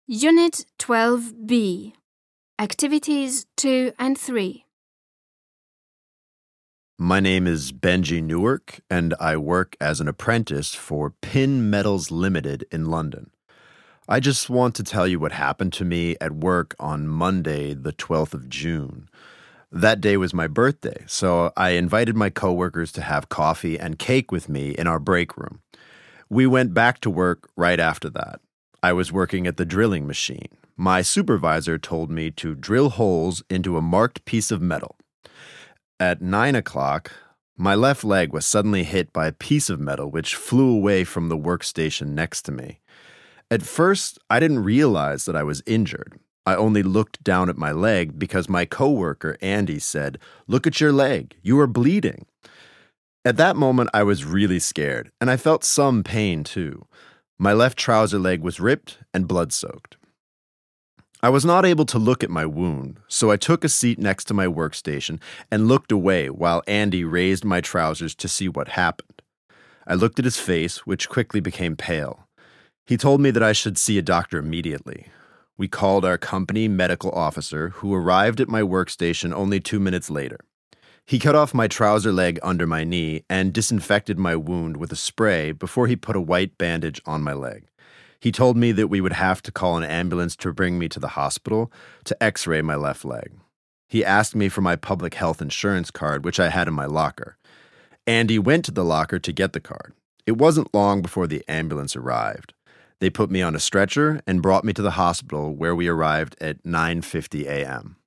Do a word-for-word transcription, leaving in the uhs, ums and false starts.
Unit twelve B. Activities two and three. My name is Benji Newark, and I work as an apprentice for Pin Metals Limited in London. I just want to tell you what happened to me at work on Monday, the twelfth of June. That day was my birthday, so I invited my coworkers to have coffee and cake with me in our break room. We went back to work right after that. I was working at the drilling machine. My supervisor told me to drill holes into a marked piece of metal. At nine o'clock, my left leg was suddenly hit by a piece of metal which flew away from the workstation next to me. At first, I didn't realize that I was injured. I only looked down at my leg because my coworker, Andy, said, "Look at your leg. You are bleeding." At that moment, I was really scared, and I felt some pain too. My left trouser leg was ripped and blood-soaked. I was not able to look at my wound, so I took a seat next to my workstation and looked away while Andy raised my trousers to see what happened. I looked at his face, which quickly became pale. He told me that I should see a doctor immediately. We called our company medical officer, who arrived at my workstation only two minutes later. He cut off my trouser leg under my knee and disinfected my wound with a spray before he put a white bandage on my leg. He told me that we would have to call an ambulance to bring me to the hospital to x-ray my left leg. He asked me for my public health insurance card, which I had in my locker. Andy went to the locker to get the card. It wasn't long before the ambulance arrived. They put me on a stretcher and brought me to the hospital, where we arrived at nine fifty a.m.